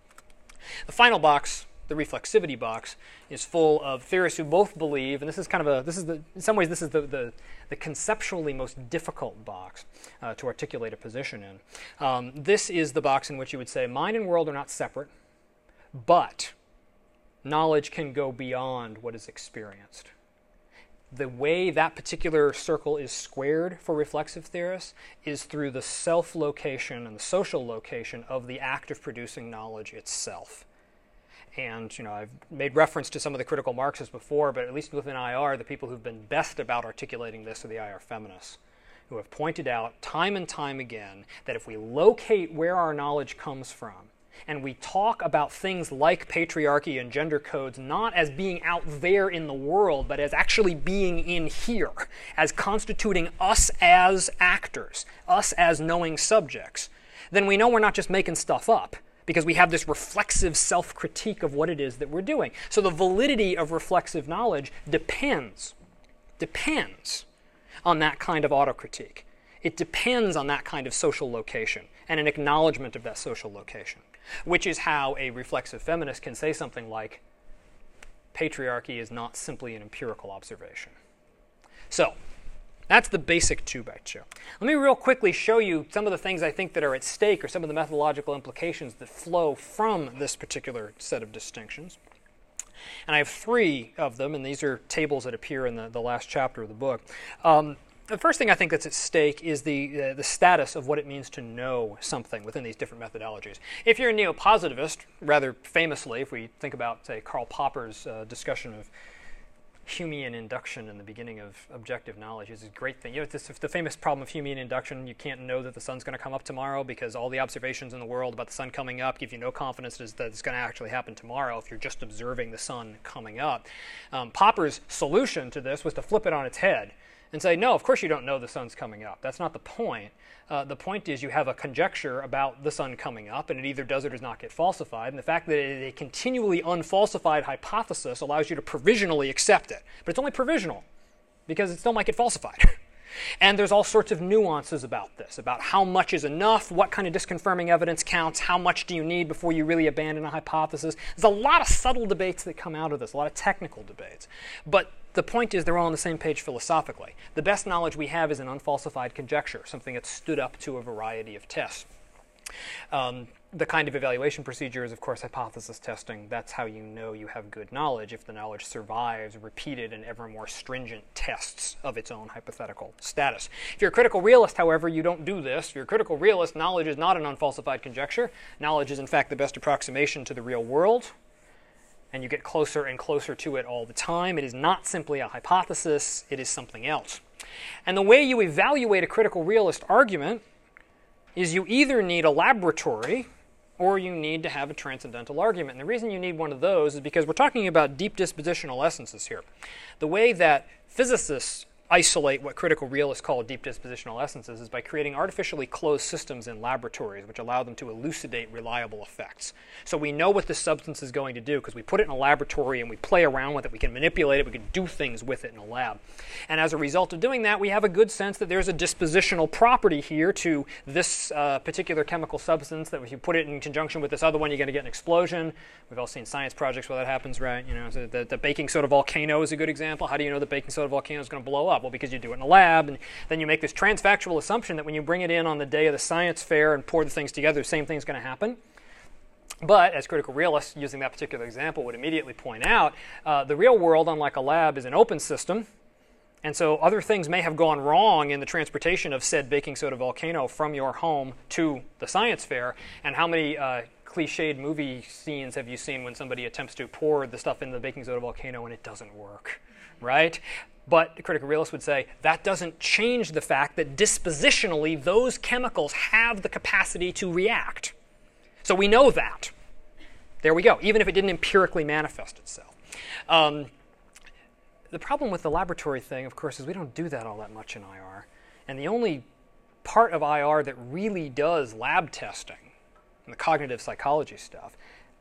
The final box, the reflexivity box, is full of theorists who both believe, and this is kind of a, this is the, in some ways this is the, the, the conceptually most difficult box uh, to articulate a position in. Um, this is the box in which you would say mind and world are not separate, but knowledge can go beyond what is experienced. the way that particular circle is squared for reflexive theorists is through the self-location and the social location of the act of producing knowledge itself. And, you know, I've made reference to some of the critical Marxists before, but at least within I R, the people who've been best about articulating this are the I R feminists, who have pointed out time and time again that if we locate where our knowledge comes from, and we talk about things like patriarchy and gender codes not as being out there in the world, but as actually being in here, as constituting us as actors, us as knowing subjects, then we know we're not just making stuff up, because we have this reflexive self-critique of what it is that we're doing. So the validity of reflexive knowledge depends, depends on that kind of autocritique. It depends on that kind of social location and an acknowledgement of that social location, which is how a reflexive feminist can say something like, patriarchy is not simply an empirical observation. So, that's the basic two by two. Let me real quickly show you some of the things I think that are at stake, or some of the methodological implications that flow from this particular set of distinctions. And I have three of them, and these are tables that appear in the, the last chapter of the book. Um, the first thing I think that's at stake is the, uh, the status of what it means to know something within these different methodologies. If you're a neo-positivist, rather famously, if we think about, say, Karl Popper's uh, discussion of Humean induction in the beginning of objective knowledge is a great thing. You know, this, the famous problem of Humean induction, you can't know that the sun's going to come up tomorrow because all the observations in the world about the sun coming up give you no confidence that it's going to actually happen tomorrow if you're just observing the sun coming up. Um, Popper's solution to this was to flip it on its head and say, no, of course you don't know the sun's coming up. That's not the point. Uh, the point is you have a conjecture about the sun coming up, and it either does or does not get falsified. And the fact that it is a continually unfalsified hypothesis allows you to provisionally accept it. But it's only provisional, because it still might get falsified. And there's all sorts of nuances about this, about how much is enough, what kind of disconfirming evidence counts, how much do you need before you really abandon a hypothesis. There's a lot of subtle debates that come out of this, a lot of technical debates. But the point is they're all on the same page philosophically. The best knowledge we have is an unfalsified conjecture, something that's stood up to a variety of tests. Um, the kind of evaluation procedure is, of course, hypothesis testing. That's how you know you have good knowledge, if the knowledge survives repeated and ever more stringent tests of its own hypothetical status. If you're a critical realist, however, you don't do this. If you're a critical realist, knowledge is not an unfalsified conjecture. Knowledge is, in fact, the best approximation to the real world, and you get closer and closer to it all the time. It is not simply a hypothesis. It is something else. And the way you evaluate a critical realist argument is you either need a laboratory or you need to have a transcendental argument. And the reason you need one of those is because we're talking about deep dispositional essences here. The way that physicists isolate what critical realists call deep dispositional essences is by creating artificially closed systems in laboratories which allow them to elucidate reliable effects. So we know what the substance is going to do because we put it in a laboratory and we play around with it. We can manipulate it. We can do things with it in a lab. And as a result of doing that, we have a good sense that there's a dispositional property here to this uh, particular chemical substance that if you put it in conjunction with this other one, you're going to get an explosion. We've all seen science projects where that happens, right? You know, so the, the baking soda volcano is a good example. How do you know the baking soda volcano is going to blow up? Well, because you do it in a lab, and then you make this transfactual assumption that when you bring it in on the day of the science fair and pour the things together, the same thing's going to happen. But as critical realists, using that particular example, would immediately point out, uh, the real world, unlike a lab, is an open system. And so other things may have gone wrong in the transportation of said baking soda volcano from your home to the science fair. And how many uh, cliched movie scenes have you seen when somebody attempts to pour the stuff in the baking soda volcano and it doesn't work, right? But the critical realist would say that doesn't change the fact that dispositionally those chemicals have the capacity to react. So we know that. There we go, even if it didn't empirically manifest itself. Um, the problem with the laboratory thing, of course, is we don't do that all that much in I R. And the only part of I R that really does lab testing, and the cognitive psychology stuff,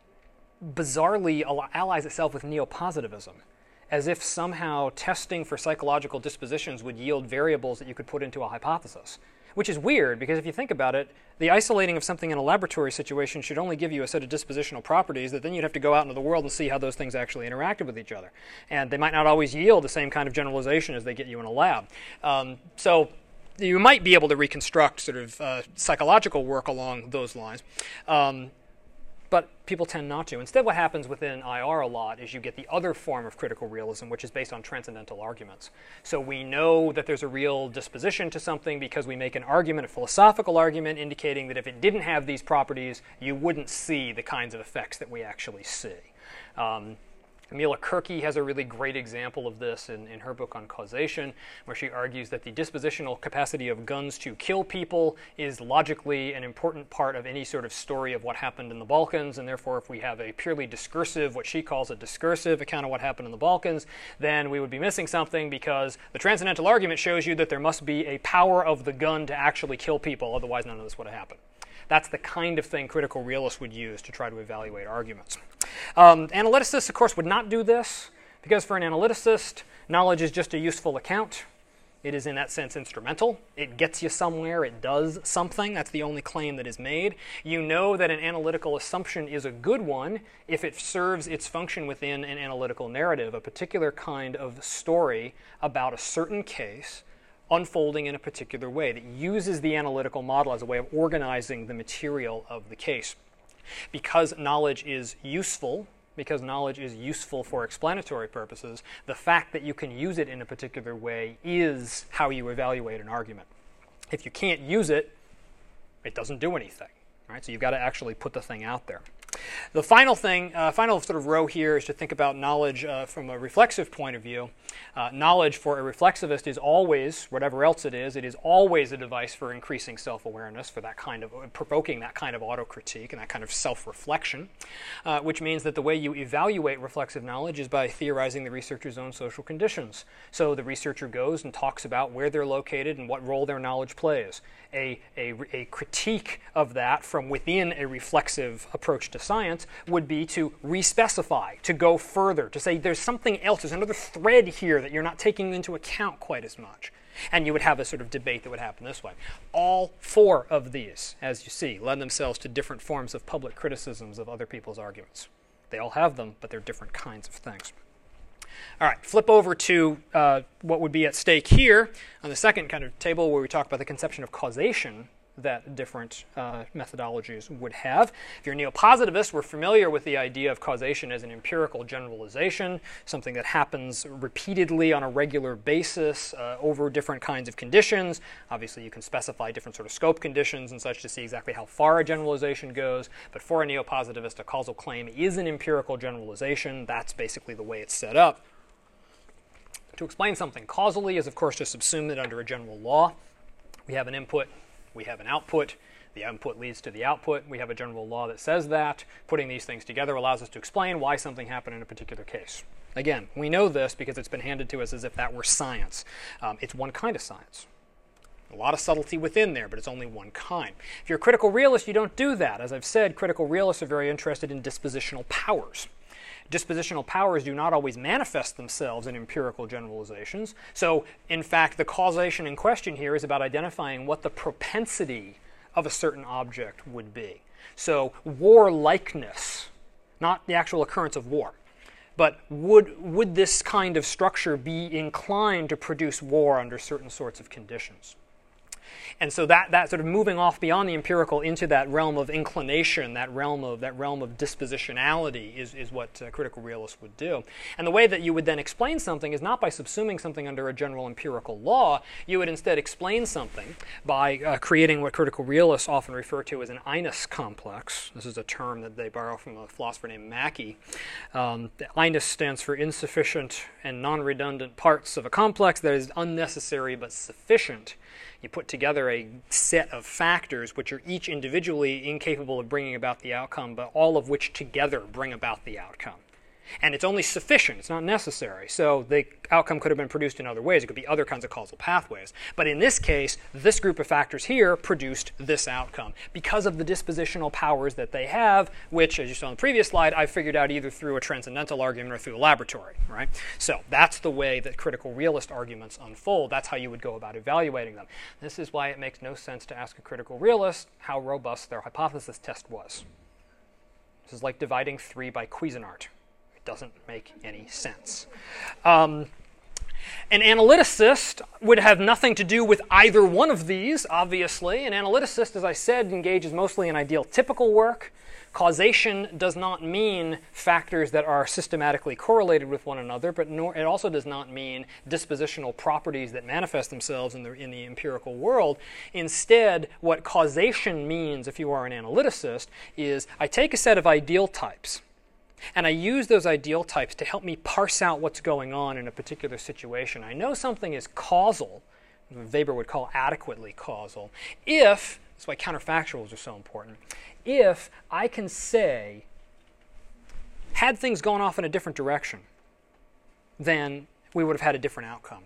bizarrely allies itself with neo-positivism, as if somehow testing for psychological dispositions would yield variables that you could put into a hypothesis. Which is weird, because if you think about it, the isolating of something in a laboratory situation should only give you a set of dispositional properties that then you'd have to go out into the world and see how those things actually interacted with each other. And they might not always yield the same kind of generalization as they get you in a lab. Um, so you might be able to reconstruct sort of uh, psychological work along those lines. Um, but people tend not to. Instead, what happens within I R a lot is you get the other form of critical realism, which is based on transcendental arguments. So we know that there's a real disposition to something because we make an argument, a philosophical argument, indicating that if it didn't have these properties, you wouldn't see the kinds of effects that we actually see. Um, Emila Kirky has a really great example of this in, in her book on causation, where she argues that the dispositional capacity of guns to kill people is logically an important part of any sort of story of what happened in the Balkans, and therefore if we have a purely discursive, what she calls a discursive account of what happened in the Balkans, then we would be missing something, because the transcendental argument shows you that there must be a power of the gun to actually kill people, otherwise none of this would have happened. That's the kind of thing critical realists would use to try to evaluate arguments. Um, analyticists, of course, would not do this, because for an analyticist, knowledge is just a useful account. It is, in that sense, instrumental. It gets you somewhere. It does something. That's the only claim that is made. You know that an analytical assumption is a good one if it serves its function within an analytical narrative, a particular kind of story about a certain case unfolding in a particular way that uses the analytical model as a way of organizing the material of the case. Because knowledge is useful, because knowledge is useful for explanatory purposes, the fact that you can use it in a particular way is how you evaluate an argument. If you can't use it, it doesn't do anything. Right? So you've got to actually put the thing out there. The final thing, uh, final sort of row here is to think about knowledge uh, from a reflexive point of view. Uh, knowledge for a reflexivist is always, whatever else it is, it is always a device for increasing self-awareness, for that kind of, provoking that kind of autocritique and that kind of self-reflection, uh, which means that the way you evaluate reflexive knowledge is by theorizing the researcher's own social conditions. So the researcher goes and talks about where they're located and what role their knowledge plays. A, a, a critique of that from within a reflexive approach to science would be to re-specify, to go further, to say there's something else, there's another thread here that you're not taking into account quite as much. And you would have a sort of debate that would happen this way. All four of these, as you see, lend themselves to different forms of public criticisms of other people's arguments. They all have them, but they're different kinds of things. All right, flip over to uh, what would be at stake here on the second kind of table, where we talk about the conception of causation that different uh, methodologies would have. If you're a neopositivist, we're familiar with the idea of causation as an empirical generalization, something that happens repeatedly on a regular basis uh, over different kinds of conditions. Obviously, you can specify different sort of scope conditions and such to see exactly how far a generalization goes, but for a neopositivist, a causal claim is an empirical generalization. That's basically the way it's set up. To explain something causally is, of course, to subsume it under a general law. We have an input, we have an output. The input leads to the output. We have a general law that says that. Putting these things together allows us to explain why something happened in a particular case. Again, we know this because it's been handed to us as if that were science. Um, it's one kind of science. A lot of subtlety within there, but it's only one kind. If you're a critical realist, you don't do that. As I've said, critical realists are very interested in dispositional powers. Dispositional powers do not always manifest themselves in empirical generalizations. So, in fact, the causation in question here is about identifying what the propensity of a certain object would be. So, war-likeness, not the actual occurrence of war, but would, would this kind of structure be inclined to produce war under certain sorts of conditions? And so that, that sort of moving off beyond the empirical into that realm of inclination, that realm of, that realm of dispositionality is, is what uh, critical realists would do. And the way that you would then explain something is not by subsuming something under a general empirical law. You would instead explain something by uh, creating what critical realists often refer to as an Inus complex. This is a term that they borrow from a philosopher named Mackey. Um, the Inus stands for insufficient and non-redundant parts of a complex that is unnecessary but sufficient. You put together a set of factors which are each individually incapable of bringing about the outcome, but all of which together bring about the outcome. And it's only sufficient, it's not necessary. So the outcome could have been produced in other ways. It could be other kinds of causal pathways. But in this case, this group of factors here produced this outcome because of the dispositional powers that they have, which, as you saw in the previous slide, I figured out either through a transcendental argument or through a laboratory. Right? So that's the way that critical realist arguments unfold. That's how you would go about evaluating them. This is why it makes no sense to ask a critical realist how robust their hypothesis test was. This is like dividing three by Cuisinart. Doesn't make any sense. Um, an analyticist would have nothing to do with either one of these, obviously. An analyticist, as I said, engages mostly in ideal typical work. Causation does not mean factors that are systematically correlated with one another, but nor, it also does not mean dispositional properties that manifest themselves in the, in the empirical world. Instead, what causation means, if you are an analyticist, is I take a set of ideal types, and I use those ideal types to help me parse out what's going on in a particular situation. I know something is causal, Weber would call adequately causal, if, that's why counterfactuals are so important, if I can say, had things gone off in a different direction, then we would have had a different outcome.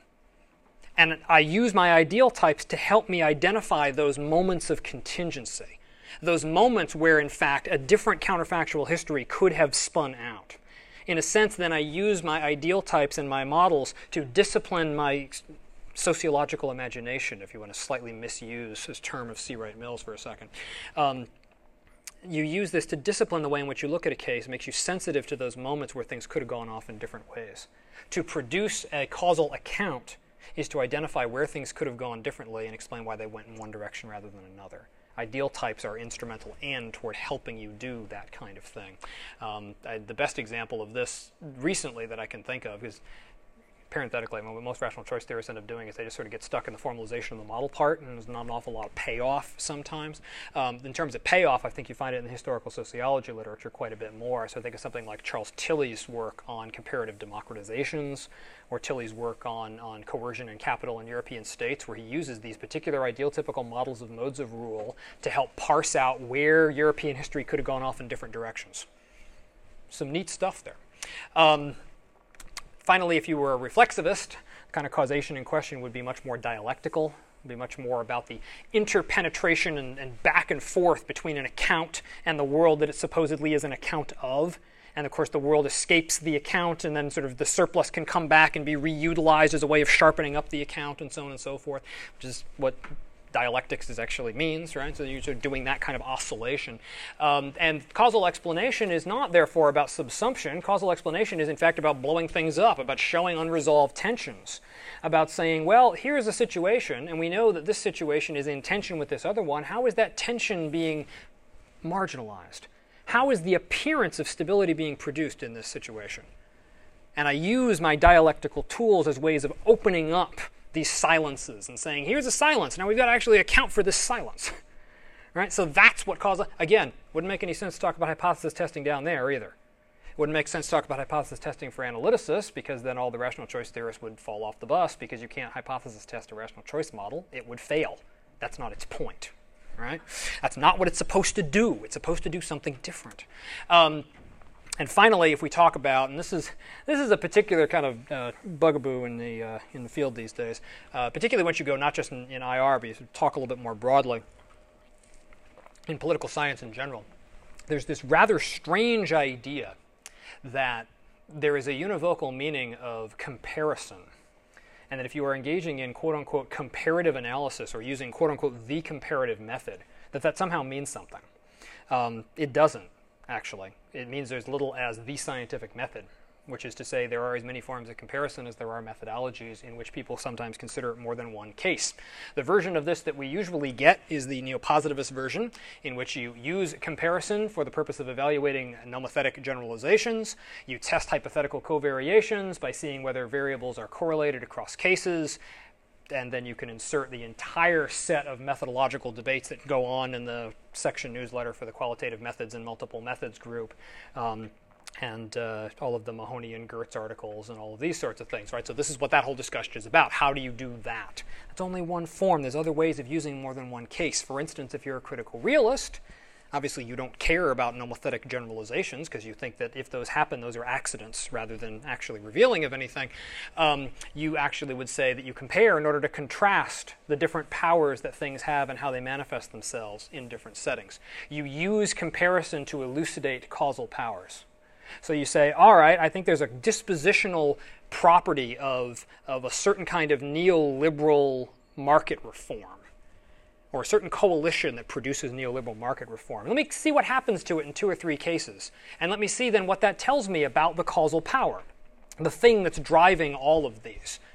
And I use my ideal types to help me identify those moments of contingency, those moments where, in fact, a different counterfactual history could have spun out. In a sense, then I use my ideal types and my models to discipline my sociological imagination, if you want to slightly misuse this term of C. Wright Mills for a second. Um, you use this to discipline the way in which you look at a case, makes you sensitive to those moments where things could have gone off in different ways. To produce a causal account is to identify where things could have gone differently and explain why they went in one direction rather than another. Ideal types are instrumental and toward helping you do that kind of thing. Um, I, the best example of this recently that I can think of is, parenthetically, what most rational choice theorists end up doing is they just sort of get stuck in the formalization of the model part, and there's not an awful lot of payoff sometimes. Um, in terms of payoff, I think you find it in the historical sociology literature quite a bit more. So I think of something like Charles Tilly's work on comparative democratizations, or Tilly's work on, on coercion and capital in European states, where he uses these particular ideal typical models of modes of rule to help parse out where European history could have gone off in different directions. Some neat stuff there. Um, Finally, if you were a reflexivist, the kind of causation in question would be much more dialectical. It would be much more about the interpenetration and, and back and forth between an account and the world that it supposedly is an account of. And of course, the world escapes the account, and then sort of the surplus can come back and be reutilized as a way of sharpening up the account, and so on and so forth, which is what dialectics is actually means, right? So you're sort of doing that kind of oscillation. Um, and causal explanation is not, therefore, about subsumption. Causal explanation is, in fact, about blowing things up, about showing unresolved tensions, about saying, well, here's a situation, and we know that this situation is in tension with this other one. How is that tension being marginalized? How is the appearance of stability being produced in this situation? And I use my dialectical tools as ways of opening up these silences and saying, here's a silence. Now we've got to actually account for this silence. Right? So that's what causal... Again, wouldn't make any sense to talk about hypothesis testing down there either. Wouldn't make sense to talk about hypothesis testing for analyticists, because then all the rational choice theorists would fall off the bus, because you can't hypothesis test a rational choice model. It would fail. That's not its point. Right? That's not what it's supposed to do. It's supposed to do something different. Um, And finally, if we talk about, and this is this is a particular kind of uh, bugaboo in the uh, in the field these days, uh, particularly once you go not just in, in I R, but you talk a little bit more broadly in political science in general. There's this rather strange idea that there is a univocal meaning of comparison, and that if you are engaging in quote-unquote comparative analysis or using quote-unquote the comparative method, that that somehow means something. Um, it doesn't. Actually, it means there's little as the scientific method, which is to say there are as many forms of comparison as there are methodologies in which people sometimes consider more than one case. The version of this that we usually get is the neopositivist version, in which you use comparison for the purpose of evaluating nomothetic generalizations. You test hypothetical covariations by seeing whether variables are correlated across cases, and then you can insert the entire set of methodological debates that go on in the section newsletter for the Qualitative Methods and Multiple Methods group, um, and uh, all of the Mahoney and Gertz articles and all of these sorts of things, right? So this is what that whole discussion is about. How do you do that? It's only one form. There's other ways of using more than one case. For instance, if you're a critical realist, obviously you don't care about nomothetic generalizations because you think that if those happen, those are accidents rather than actually revealing of anything. Um, you actually would say that you compare in order to contrast the different powers that things have and how they manifest themselves in different settings. You use comparison to elucidate causal powers. So you say, all right, I think there's a dispositional property of, of a certain kind of neoliberal market reform, or a certain coalition that produces neoliberal market reform. Let me see what happens to it in two or three cases. And let me see then what that tells me about the causal power, the thing that's driving all of these.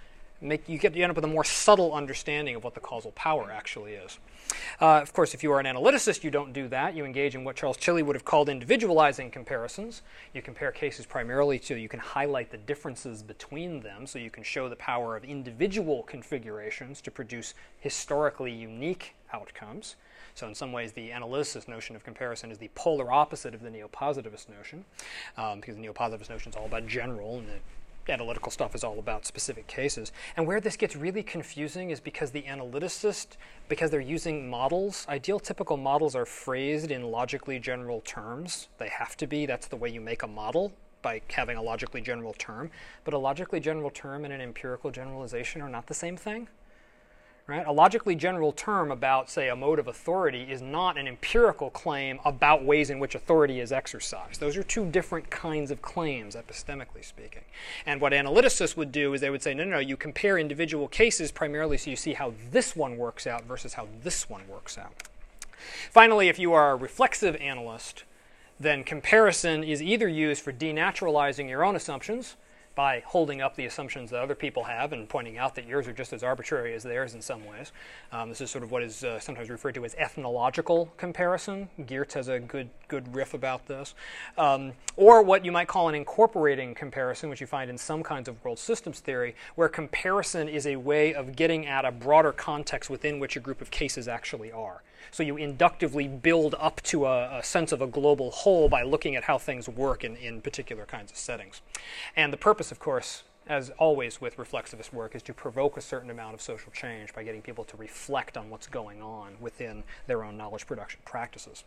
make you get you end up with a more subtle understanding of what the causal power actually is. Uh, of course, if you are an analyticist, you don't do that. You engage in what Charles Tilly would have called individualizing comparisons. You compare cases primarily so you can highlight the differences between them, so you can show the power of individual configurations to produce historically unique outcomes. So in some ways, the analyticist notion of comparison is the polar opposite of the neopositivist notion, um, because the neopositivist notion is all about general, and the analytical stuff is all about specific cases. And where this gets really confusing is because the analyticist, because they're using models, ideal typical models are phrased in logically general terms. They have to be. That's the way you make a model, by having a logically general term. But a logically general term and an empirical generalization are not the same thing. Right? A logically general term about, say, a mode of authority is not an empirical claim about ways in which authority is exercised. Those are two different kinds of claims, epistemically speaking. And what analyticists would do is they would say, no, no, no, you compare individual cases primarily so you see how this one works out versus how this one works out. Finally, if you are a reflexive analyst, then comparison is either used for denaturalizing your own assumptions, by holding up the assumptions that other people have and pointing out that yours are just as arbitrary as theirs in some ways. Um, this is sort of what is uh, sometimes referred to as ethnological comparison. Geertz has a good good riff about this. Um, or what you might call an incorporating comparison, which you find in some kinds of world systems theory, where comparison is a way of getting at a broader context within which a group of cases actually are. So you inductively build up to a, a sense of a global whole by looking at how things work in, in particular kinds of settings. And the purpose, of course, as always with reflexivist work, is to provoke a certain amount of social change by getting people to reflect on what's going on within their own knowledge production practices.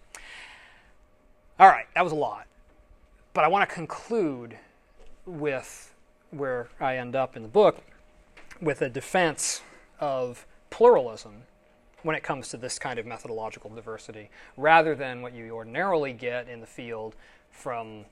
All right, that was a lot. But I want to conclude with where I end up in the book, with a defense of pluralism when it comes to this kind of methodological diversity, rather than what you ordinarily get in the field from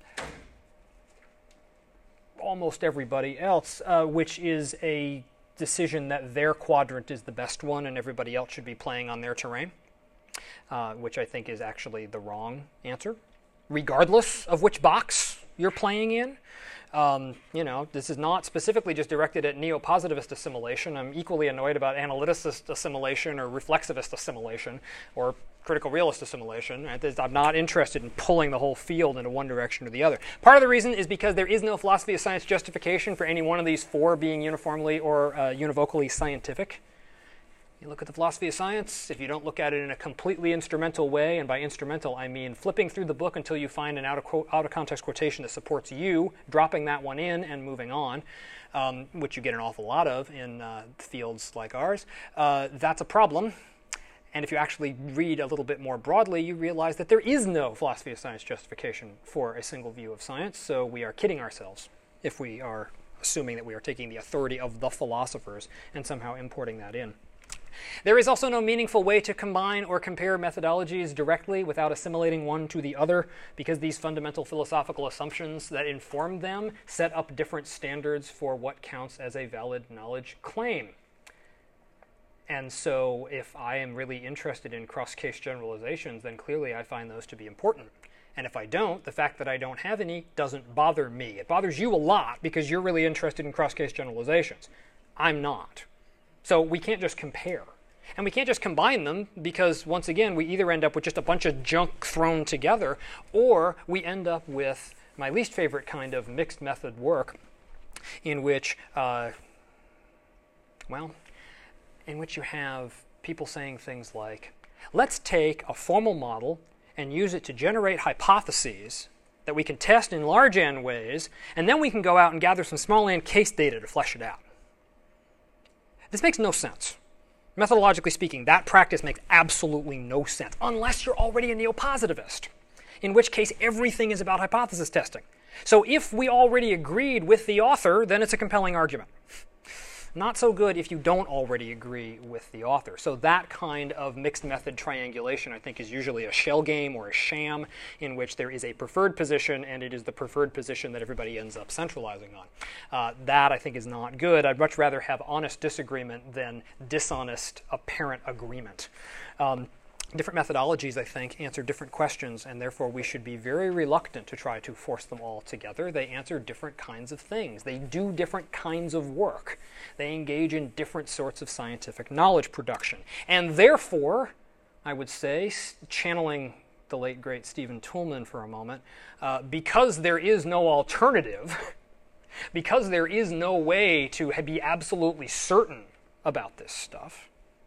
almost everybody else, uh, which is a decision that their quadrant is the best one and everybody else should be playing on their terrain, uh, which I think is actually the wrong answer, regardless of which box you're playing in. Um, you know, this is not specifically just directed at neo-positivist assimilation. I'm equally annoyed about analyticist assimilation or reflexivist assimilation or critical realist assimilation. Right? I'm not interested in pulling the whole field into one direction or the other. Part of the reason is because there is no philosophy of science justification for any one of these four being uniformly or uh, univocally scientific. You look at the philosophy of science, if you don't look at it in a completely instrumental way, and by instrumental I mean flipping through the book until you find an out-of-context quotation that supports you, dropping that one in and moving on, um, which you get an awful lot of in uh, fields like ours, uh, that's a problem. And if you actually read a little bit more broadly, you realize that there is no philosophy of science justification for a single view of science, so we are kidding ourselves if we are assuming that we are taking the authority of the philosophers and somehow importing that in. There is also no meaningful way to combine or compare methodologies directly without assimilating one to the other, because these fundamental philosophical assumptions that inform them set up different standards for what counts as a valid knowledge claim. And so if I am really interested in cross-case generalizations, then clearly I find those to be important. And if I don't, the fact that I don't have any doesn't bother me. It bothers you a lot because you're really interested in cross-case generalizations. I'm not. So we can't just compare. And we can't just combine them because, once again, we either end up with just a bunch of junk thrown together, or we end up with my least favorite kind of mixed method work in which, uh, well, in which you have people saying things like, let's take a formal model and use it to generate hypotheses that we can test in large N ways, and then we can go out and gather some small n case data to flesh it out. This makes no sense. Methodologically speaking, that practice makes absolutely no sense, unless you're already a neo-positivist, in which case everything is about hypothesis testing. So if we already agreed with the author, then it's a compelling argument. Not so good if you don't already agree with the author. So that kind of mixed method triangulation, I think, is usually a shell game or a sham in which there is a preferred position, and it is the preferred position that everybody ends up centralizing on. Uh, that, I think, is not good. I'd much rather have honest disagreement than dishonest apparent agreement. Um, different methodologies, I think, answer different questions, and therefore we should be very reluctant to try to force them all together. They answer different kinds of things. They do different kinds of work. They engage in different sorts of scientific knowledge production. And therefore, I would say, channeling the late, great Stephen Toulmin for a moment, uh, because there is no alternative, because there is no way to be absolutely certain about this stuff,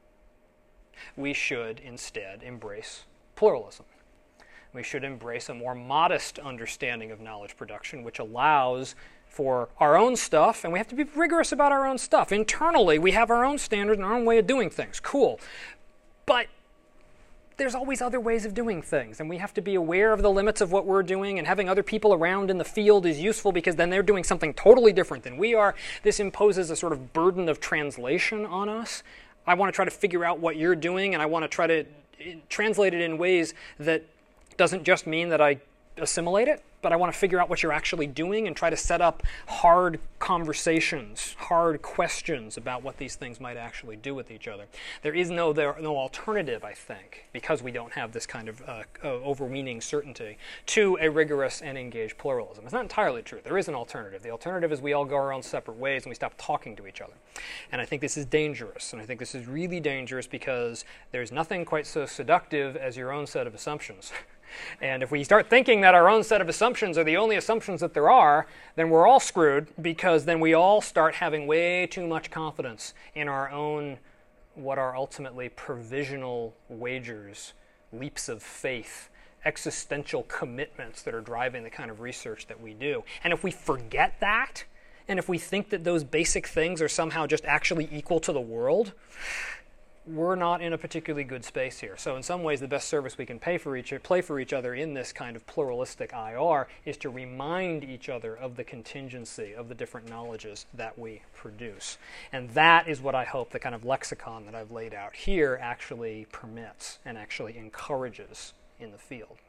we should instead embrace pluralism. We should embrace a more modest understanding of knowledge production, which allows for our own stuff, and we have to be rigorous about our own stuff. Internally, we have our own standards and our own way of doing things. Cool. But there's always other ways of doing things, and we have to be aware of the limits of what we're doing, and having other people around in the field is useful because then they're doing something totally different than we are. This imposes a sort of burden of translation on us. I want to try to figure out what you're doing, and I want to try to translate it in ways that doesn't just mean that I assimilate it, but I want to figure out what you're actually doing and try to set up hard conversations, hard questions about what these things might actually do with each other. There is no there no alternative, I think, because we don't have this kind of uh, uh, overweening certainty, to a rigorous and engaged pluralism. It's not entirely true. There is an alternative. The alternative is we all go our own separate ways and we stop talking to each other. And I think this is dangerous, and I think this is really dangerous because there's nothing quite so seductive as your own set of assumptions. And if we start thinking that our own set of assumptions are the only assumptions that there are, then we're all screwed, because then we all start having way too much confidence in our own, what are ultimately provisional wagers, leaps of faith, existential commitments that are driving the kind of research that we do. And if we forget that, and if we think that those basic things are somehow just actually equal to the world, we're not in a particularly good space here. So in some ways, the best service we can pay for each, play for each other in this kind of pluralistic I R is to remind each other of the contingency of the different knowledges that we produce. And that is what I hope the kind of lexicon that I've laid out here actually permits and actually encourages in the field.